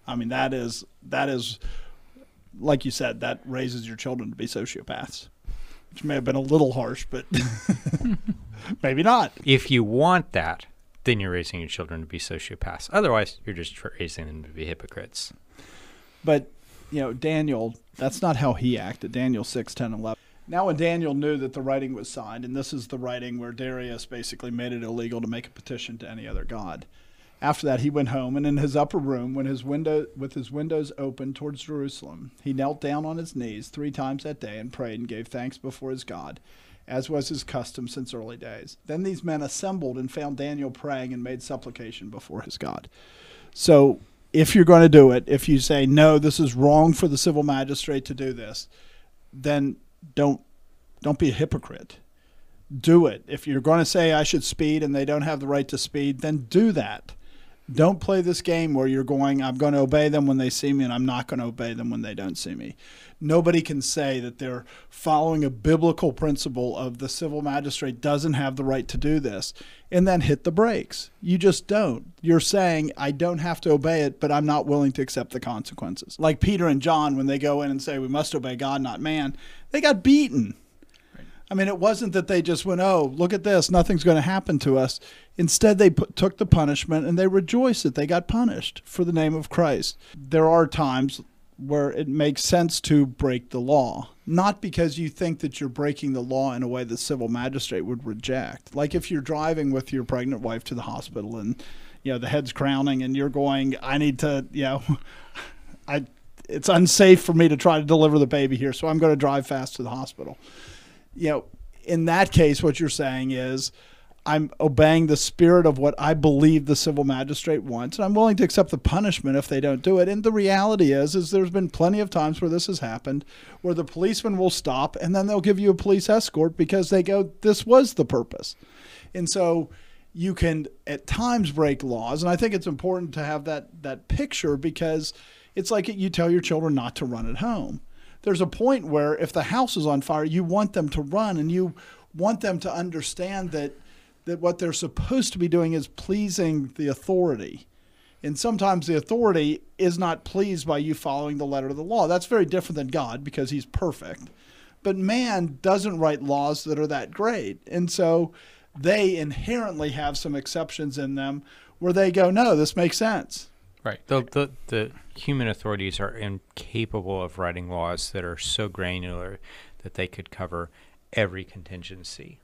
I mean, that is that is, like you said, that raises your children to be sociopaths, which may have been a little harsh, but maybe not. If you want that, then you're raising your children to be sociopaths. Otherwise, you're just raising them to be hypocrites. But, you know, Daniel, that's not how he acted. Daniel six, ten, eleven. Now when Daniel knew that the writing was signed, and this is the writing where Darius basically made it illegal to make a petition to any other god. After that, he went home, and in his upper room, when his window, with his windows open towards Jerusalem, he knelt down on his knees three times that day and prayed and gave thanks before his God, as was his custom since early days. Then these men assembled and found Daniel praying and made supplication before his God. So if you're going to do it, if you say, no, this is wrong for the civil magistrate to do this, then don't don't be a hypocrite. Do it. If you're going to say I should speed and they don't have the right to speed, then do that. Don't play this game where you're going, I'm going to obey them when they see me and I'm not going to obey them when they don't see me. Nobody can say that they're following a biblical principle of the civil magistrate doesn't have the right to do this and then hit the brakes. You just don't. You're saying, I don't have to obey it, but I'm not willing to accept the consequences. Like Peter and John, when they go in and say, we must obey God, not man, they got beaten. I mean, it wasn't that they just went, oh, look at this, nothing's going to happen to us. Instead, they put, took the punishment and they rejoiced that they got punished for the name of Christ. There are times where it makes sense to break the law, not because you think that you're breaking the law in a way the civil magistrate would reject. Like if you're driving with your pregnant wife to the hospital and, you know, the head's crowning and you're going, I need to, you know, I, it's unsafe for me to try to deliver the baby here, so I'm going to drive fast to the hospital. You know, in that case, what you're saying is I'm obeying the spirit of what I believe the civil magistrate wants, and I'm willing to accept the punishment if they don't do it. And the reality is, is there's been plenty of times where this has happened, where the policeman will stop and then they'll give you a police escort because they go, this was the purpose. And so you can at times break laws. And I think it's important to have that, that picture because it's like you tell your children not to run at home. There's a point where if the house is on fire, you want them to run and you want them to understand that that what they're supposed to be doing is pleasing the authority. And sometimes the authority is not pleased by you following the letter of the law. That's very different than God because he's perfect. But man doesn't write laws that are that great. And so they inherently have some exceptions in them where they go, no, this makes sense. Right. The, the the human authorities are incapable of writing laws that are so granular that they could cover every contingency.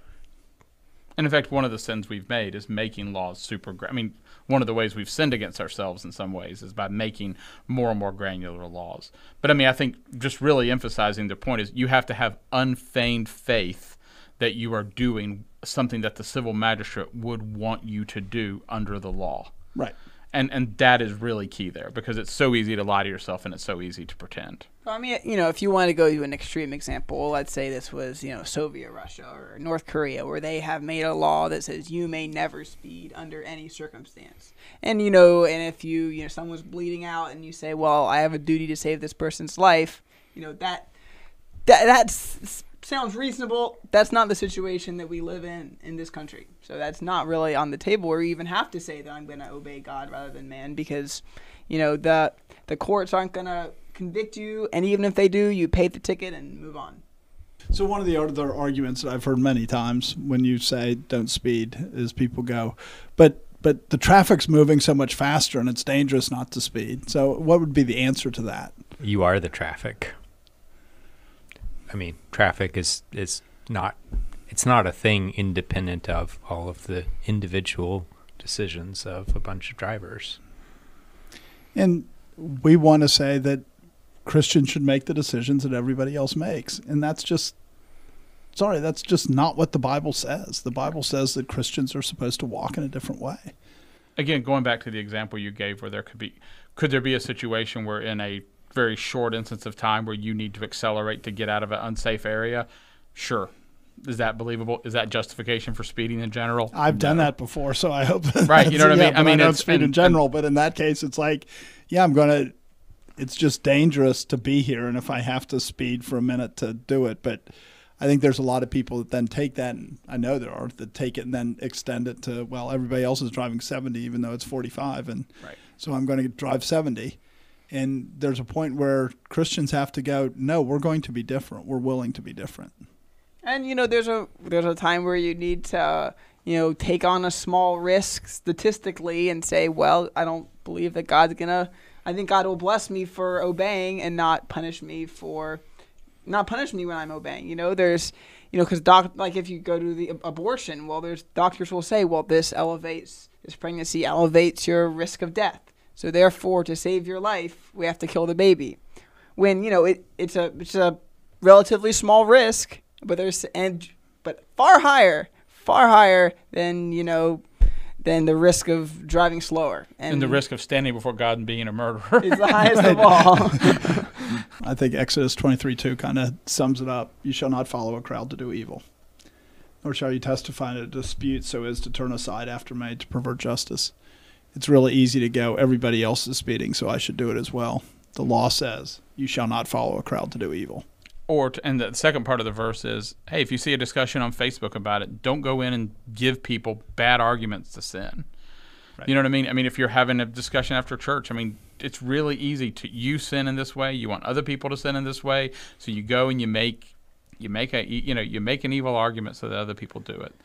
And in fact, one of the sins we've made is making laws super gra- I mean, one of the ways we've sinned against ourselves in some ways is by making more and more granular laws. But I mean, I think just really emphasizing the point is you have to have unfeigned faith that you are doing something that the civil magistrate would want you to do under the law. Right. And and that is really key there because it's so easy to lie to yourself and it's so easy to pretend. So, I mean, you know, if you want to go to an extreme example, let's say this was, you know, Soviet Russia or North Korea, where they have made a law that says you may never speed under any circumstance. And, you know, and if you, you know, someone's bleeding out and you say, well, I have a duty to save this person's life, you know, that, that that's sounds reasonable. That's not the situation that we live in in this country. So that's not really on the table or you even have to say that I'm going to obey God rather than man because, you know, the the courts aren't going to convict you. And even if they do, you pay the ticket and move on. So one of the other arguments that I've heard many times when you say don't speed is people go, but but the traffic's moving so much faster and it's dangerous not to speed. So what would be the answer to that? You are the traffic. I mean, traffic is, is not, it's not a thing independent of all of the individual decisions of a bunch of drivers. And we want to say that Christians should make the decisions that everybody else makes. And that's just, sorry, that's just not what the Bible says. The Bible says that Christians are supposed to walk in a different way. Again, going back to the example you gave where there could be, could there be a situation where in a very short instance of time where you need to accelerate to get out of an unsafe area? Sure. Is that believable? Is that justification for speeding in general? I've No. done that before, so I hope. Right, you know what I mean? Yeah, I mean, I don't it's- speed in and- general, and- but in that case, it's like, yeah, I'm going to, it's just dangerous to be here, and if I have to speed for a minute to do it, but I think there's a lot of people that then take that, and I know there are, that take it and then extend it to, well, everybody else is driving seventy even though it's forty-five, and Right. so I'm going to drive seventy. And there's a point where Christians have to go, no, we're going to be different. We're willing to be different. And, you know, there's a there's a time where you need to, uh, you know, take on a small risk statistically and say, well, I don't believe that God's going to, I think God will bless me for obeying and not punish me for, not punish me when I'm obeying. You know, there's, you know, because doc, like if you go to the abortion, well, there's doctors will say, well, this elevates, this pregnancy elevates your risk of death. So therefore, to save your life, we have to kill the baby. When, you know, it, it's a it's a relatively small risk, but there's and but far higher, far higher than, you know, than the risk of driving slower. And, and the risk of standing before God and being a murderer. Is the highest of all. I think Exodus twenty-three two kind of sums it up. You shall not follow a crowd to do evil, nor shall you testify in a dispute so as to turn aside after made to pervert justice. It's really easy to go, everybody else is speeding, so I should do it as well. The law says, you shall not follow a crowd to do evil. Or, to, and the second part of the verse is, hey, if you see a discussion on Facebook about it, don't go in and give people bad arguments to sin. Right. You know what I mean? I mean, if you're having a discussion after church, I mean, it's really easy to, you sin in this way, you want other people to sin in this way, so you go and you make, you make a, you know, you make an evil argument so that other people do it.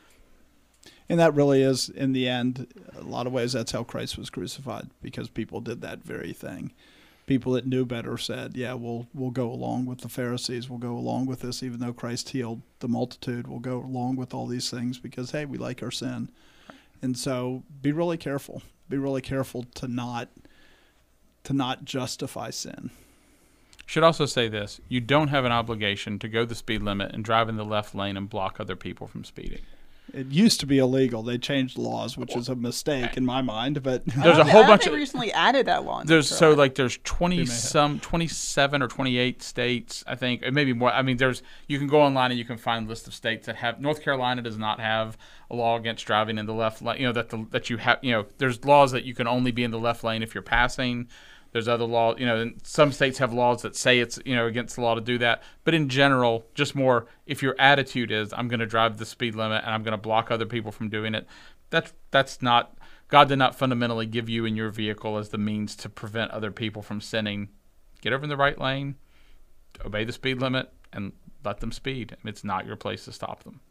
And that really is, in the end, a lot of ways, that's how Christ was crucified, because people did that very thing. People that knew better said, yeah, we'll we'll go along with the Pharisees. We'll go along with this, even though Christ healed the multitude. We'll go along with all these things because, hey, we like our sin. And so be really careful. Be really careful to not to not justify sin. Should also say this. You don't have an obligation to go the speed limit and drive in the left lane and block other people from speeding. It used to be illegal. They changed laws, which is a mistake in my mind. But there's a whole bunch they of recently added that law. There's so like there's twenty some twenty-seven or twenty-eight states, I think, maybe more. I mean, there's you can go online and you can find a list of states that have. North Carolina does not have a law against driving in the left lane. You know that the, that you have. You know, there's laws that you can only be in the left lane if you're passing. There's other laws, you know, and some states have laws that say it's, you know, against the law to do that. But in general, just more, if your attitude is, I'm going to drive the speed limit and I'm going to block other people from doing it, that's, that's not, God did not fundamentally give you in your vehicle as the means to prevent other people from sinning. Get over in the right lane, obey the speed limit, and let them speed. It's not your place to stop them.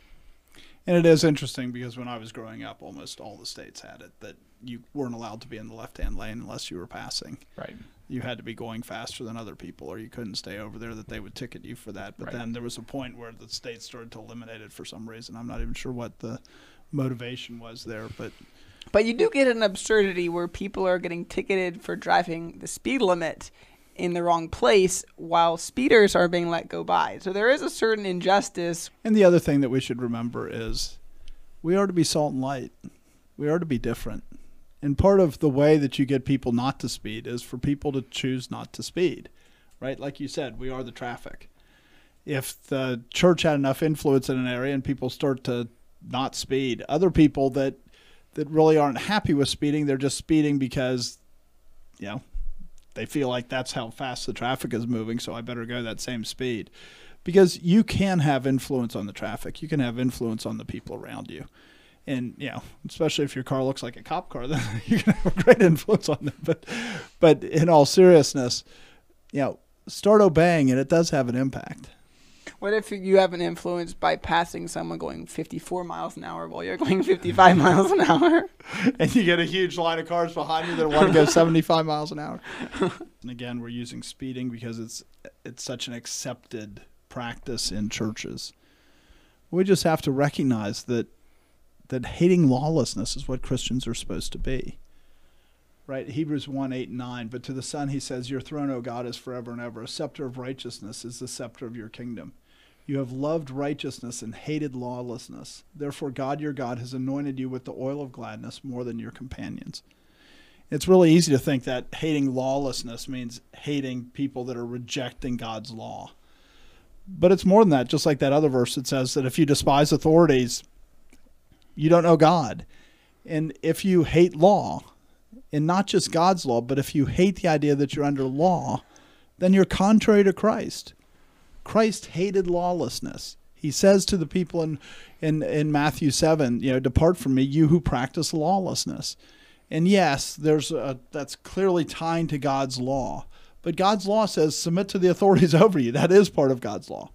And it is interesting because when I was growing up, almost all the states had it, that you weren't allowed to be in the left-hand lane unless you were passing. Right. You had to be going faster than other people, or you couldn't stay over there, that they would ticket you for that. But Right. then there was a point where the state started to eliminate it for some reason. I'm not even sure what the motivation was there, but But you do get an absurdity where people are getting ticketed for driving the speed limit in the wrong place while speeders are being let go by. So there is a certain injustice. And the other thing that we should remember is we are to be salt and light. We are to be different. And part of the way that you get people not to speed is for people to choose not to speed, right? Like you said, we are the traffic. If the church had enough influence in an area and people start to not speed, other people that that really aren't happy with speeding, they're just speeding because, you know, they feel like that's how fast the traffic is moving, so I better go that same speed. Because you can have influence on the traffic. You can have influence on the people around you. And, you know, especially if your car looks like a cop car, then you can have a great influence on them. But, but in all seriousness, you know, start obeying, and it does have an impact. What if you have an influence by passing someone going fifty-four miles an hour while you're going fifty-five miles an hour? And you get a huge line of cars behind you that want to go seventy-five miles an hour. And again, we're using speeding because it's it's such an accepted practice in churches. We just have to recognize that that hating lawlessness is what Christians are supposed to be. Right? Hebrews one, eight, and nine. But to the Son he says, your throne, O God, is forever and ever. A scepter of righteousness is the scepter of your kingdom. You have loved righteousness and hated lawlessness. Therefore God your God has anointed you with the oil of gladness more than your companions. It's really easy to think that hating lawlessness means hating people that are rejecting God's law. But it's more than that. Just like that other verse that says that if you despise authorities, you don't know God. And if you hate law, and not just God's law, but if you hate the idea that you're under law, then you're contrary to Christ. Christ hated lawlessness. He says to the people in, in, in Matthew seven, you know, depart from me, you who practice lawlessness. And yes, there's a, that's clearly tying to God's law. But God's law says submit to the authorities over you. That is part of God's law.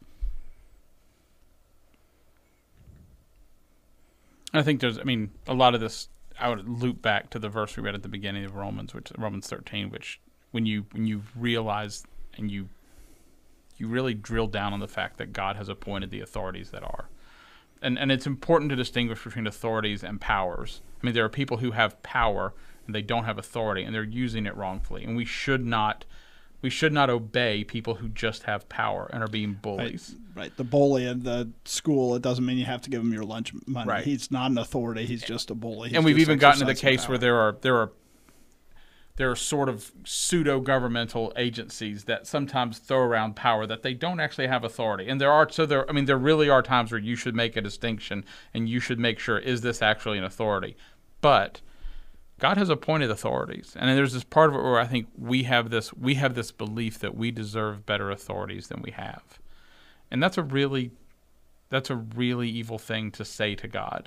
I think there's, I mean, a lot of this, I would loop back to the verse we read at the beginning of Romans, which Romans thirteen, which when you when you realize and you you really drill down on the fact that God has appointed the authorities that are. And and it's important to distinguish between authorities and powers. I mean, there are people who have power and they don't have authority, and they're using it wrongfully. And we should not we should not obey people who just have power and are being bullies. Right. right. The bully at the school, it doesn't mean you have to give him your lunch money. Right. He's not an authority. He's just a bully. He's and we've even gotten to the exercising case power. where there are there are there are sort of pseudo-governmental agencies that sometimes throw around power that they don't actually have authority. And there are so there I mean there really are times where you should make a distinction and you should make sure, is this actually an authority? But God has appointed authorities. And there's this part of it where I think we have this we have this belief that we deserve better authorities than we have. And that's a really that's a really evil thing to say to God.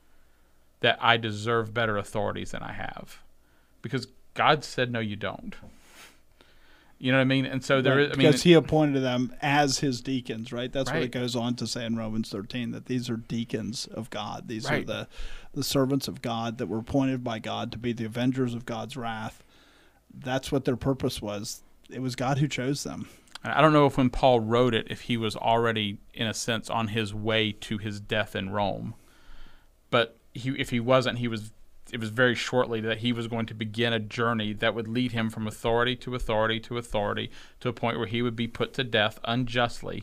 That I deserve better authorities than I have. Because God said, no, you don't. You know what I mean? And so there right, is, I mean, because he appointed them as his deacons, right? That's Right. what it goes on to say in Romans thirteen, that these are deacons of God. These Right. are the, the servants of God that were appointed by God to be the avengers of God's wrath. That's what their purpose was. It was God who chose them. I don't know if when Paul wrote it, if he was already, in a sense, on his way to his death in Rome. But he, if he wasn't, he was. It was very shortly that he was going to begin a journey that would lead him from authority to authority to authority to a point where he would be put to death unjustly,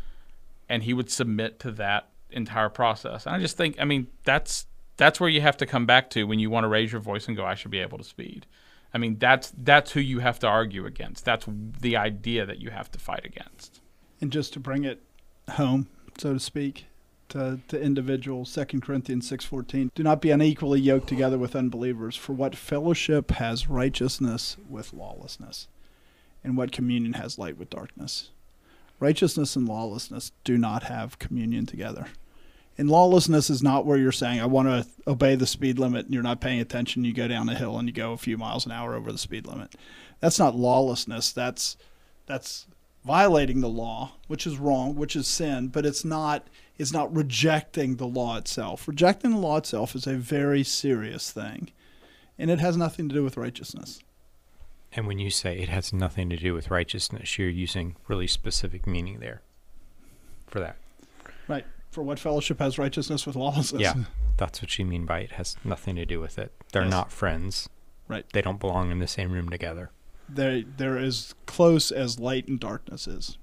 and he would submit to that entire process. And I just think, I mean, that's that's where you have to come back to when you want to raise your voice and go, I should be able to speed. I mean, that's that's who you have to argue against. That's the idea that you have to fight against. And just to bring it home, so to speak, to, to individuals, Second Corinthians six fourteen, do not be unequally yoked together with unbelievers, for what fellowship has righteousness with lawlessness, and what communion has light with darkness? Righteousness and lawlessness do not have communion together. And lawlessness is not where you're saying, I want to obey the speed limit, and you're not paying attention. You go down a hill and you go a few miles an hour over the speed limit. That's not lawlessness. That's that's violating the law, which is wrong, which is sin, but it's not it's not rejecting the law itself. Rejecting the law itself is a very serious thing, and it has nothing to do with righteousness. And when you say it has nothing to do with righteousness, you're using really specific meaning there for that. Right. For what fellowship has righteousness with lawlessness? Yeah, that's what you mean by it has nothing to do with it. They're Yes. not friends. Right. They don't belong in the same room together. They're, they're as close as light and darkness is,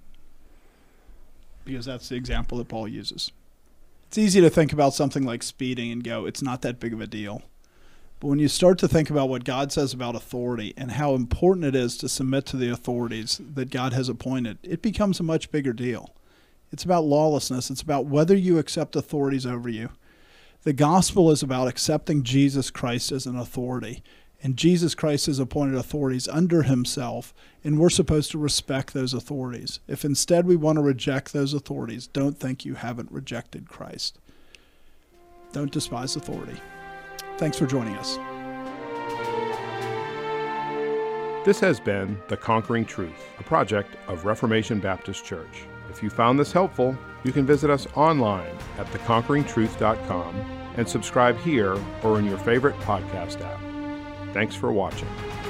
because that's the example that Paul uses. It's easy to think about something like speeding and go, it's not that big of a deal. But when you start to think about what God says about authority and how important it is to submit to the authorities that God has appointed, it becomes a much bigger deal. It's about lawlessness. It's about whether you accept authorities over you. The gospel is about accepting Jesus Christ as an authority. And Jesus Christ has appointed authorities under himself, and we're supposed to respect those authorities. If instead we want to reject those authorities, don't think you haven't rejected Christ. Don't despise authority. Thanks for joining us. This has been The Conquering Truth, a project of Reformation Baptist Church. If you found this helpful, you can visit us online at the conquering truth dot com and subscribe here or in your favorite podcast app. Thanks for watching.